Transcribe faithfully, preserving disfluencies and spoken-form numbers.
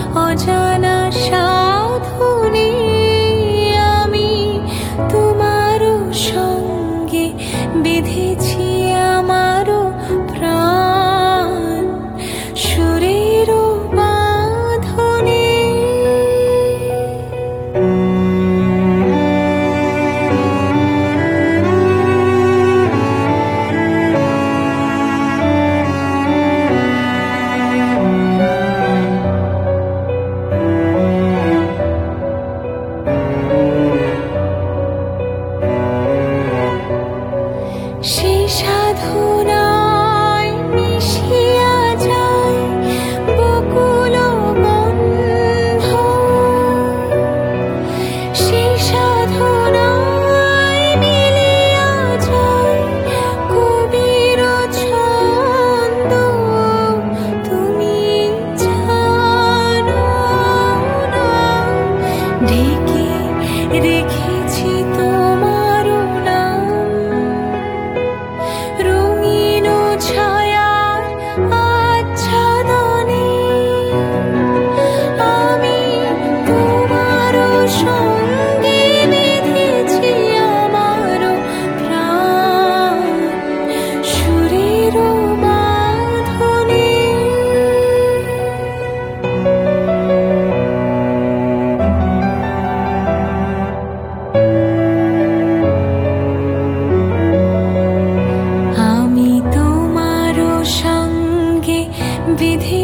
অজানা সাধনে আমি তোমারও সঙ্গে বেঁধেছি আমারও প্রাণ সুরেরও বাঁধনে। সেই সাধনায় মিশিয়া যায় বকুল গন্ধ, সেই সাধনায় মিলিয়া যায় কবির ছন্দ। তুমি জানো না ঢেকে রেখেছি তোমার নাম রঙিন ছায়ার আচ্ছাদনে। আমি তোমার সঙ্গে বেঁধেছি আমার প্রাণ সুরের বাঁধনে। আমি তোমার সঙ্গে বিধি